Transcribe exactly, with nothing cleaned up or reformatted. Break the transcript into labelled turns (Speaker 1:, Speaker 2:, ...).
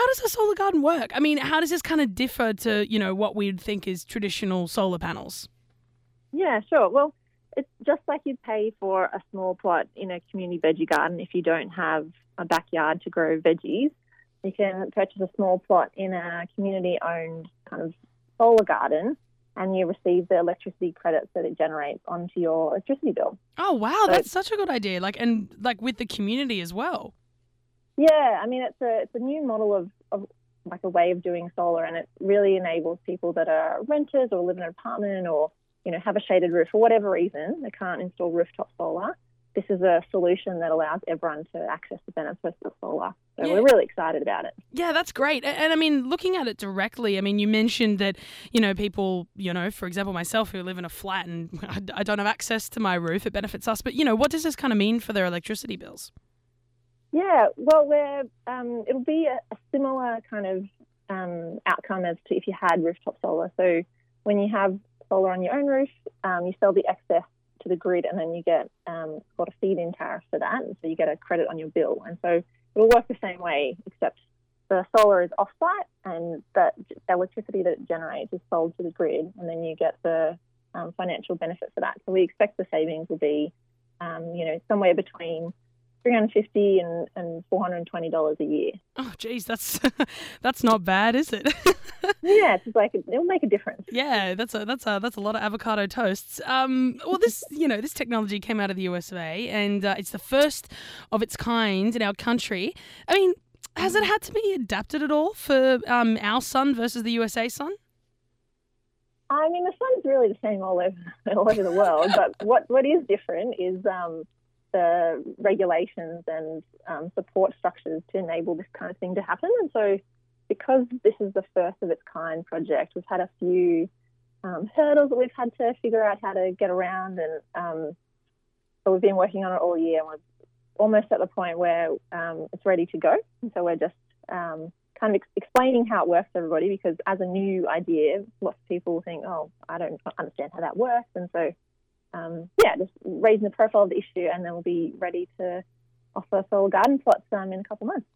Speaker 1: how does a solar garden work? I mean, how does this kind of differ to, you know, what we'd think is traditional solar panels?
Speaker 2: Yeah, sure. Well, it's just like you'd pay for a small plot in a community veggie garden if you don't have a backyard to grow veggies. You can purchase a small plot in a community-owned kind of solar garden, and you receive the electricity credits that it generates onto your electricity bill.
Speaker 1: Oh, wow,
Speaker 2: So,
Speaker 1: that's such a good idea. Like, and like with the community as well.
Speaker 2: yeah, I mean, it's a it's a new model of, of like a way of doing solar, and it really enables people that are renters or live in an apartment or, you know, have a shaded roof for whatever reason, they can't install rooftop solar. This is a solution that allows everyone to access the benefits of solar. So
Speaker 1: Yeah.
Speaker 2: we're really excited about it.
Speaker 1: Yeah, that's great. And, and I mean, looking at it directly, I mean, you mentioned that, you know, people, you know, for example, myself who live in a flat and I, I don't have access to my roof, it benefits us. But, you know, what does this kind of mean for their electricity bills?
Speaker 2: Yeah, well, we're, um, it'll be a, a similar kind of um, outcome as to if you had rooftop solar. So when you have solar on your own roof, um, you sell the excess to the grid, and then you get um, got a feed-in tariff for that, and so you get a credit on your bill. And so it'll work the same way, except the solar is off-site, and that electricity that it generates is sold to the grid, and then you get the um, financial benefit for that. So we expect the savings will be, um, you know, somewhere between three hundred fifty dollars and, and four hundred twenty dollars a year.
Speaker 1: Oh, geez, that's that's not bad, is it?
Speaker 2: Yeah, it's just like it'll make a difference.
Speaker 1: Yeah, that's a that's a that's a lot of avocado toasts. Um, well, this you know this technology came out of the U S A, and uh, it's the first of its kind in our country. I mean, has it had to be adapted at all for um, our sun versus the U S A sun?
Speaker 2: I mean, the sun's really the same all over all over the world, but what, what is different is um, the regulations and um, support structures to enable this kind of thing to happen. And so, because this is the first of its kind project, we've had a few um, hurdles that we've had to figure out how to get around, and um, so we've been working on it all year, and we're almost at the point where um, it's ready to go. And so we're just um, kind of ex- explaining how it works to everybody, because as a new idea, lots of people think, oh, I don't understand how that works. And so, um, yeah, just raising the profile of the issue, and then we'll be ready to offer solar garden plots um, in a couple of months.